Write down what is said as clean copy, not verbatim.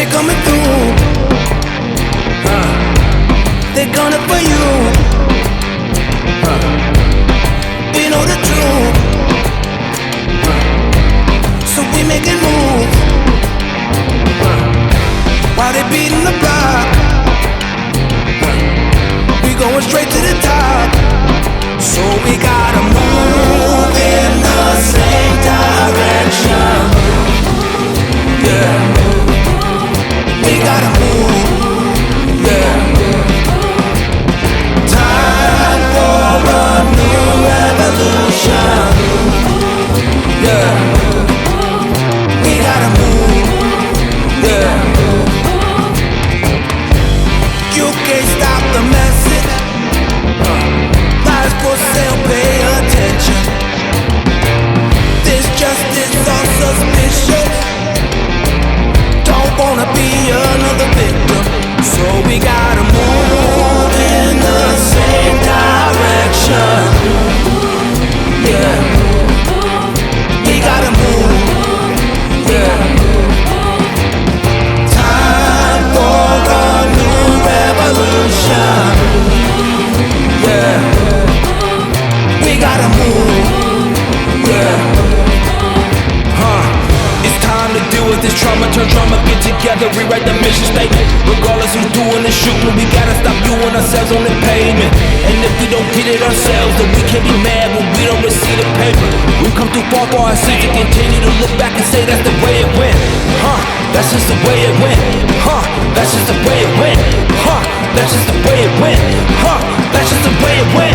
They're coming through. They're gunning for you. We know the truth. So we making moves. While they beating the block, we going straight to the top. So we gotta move in the same direction. Yeah, we gotta move. Yeah, time for a new revolution. Yeah, we gotta move. Yeah, you can't stop the message. Lies for sale, pay attention. This justice on suspicion. Don't wanna be another victim. So we gotta move in the same direction. Yeah, we gotta move. Yeah, time for a new revolution. Yeah, we gotta move. Yeah, it's time to deal with this trauma. Turn drama, get together, rewrite the mission statement. Regardless who's doing the shooting, we gotta stop viewing ourselves on the pavement. And if we don't get it ourselves, then we can't be mad when we don't receive the paper. We've come too far for our sins to continue to look back and say that's the way it went. That's just the way it went. That's just the way it went. That's just the way it went. That's just the way it went.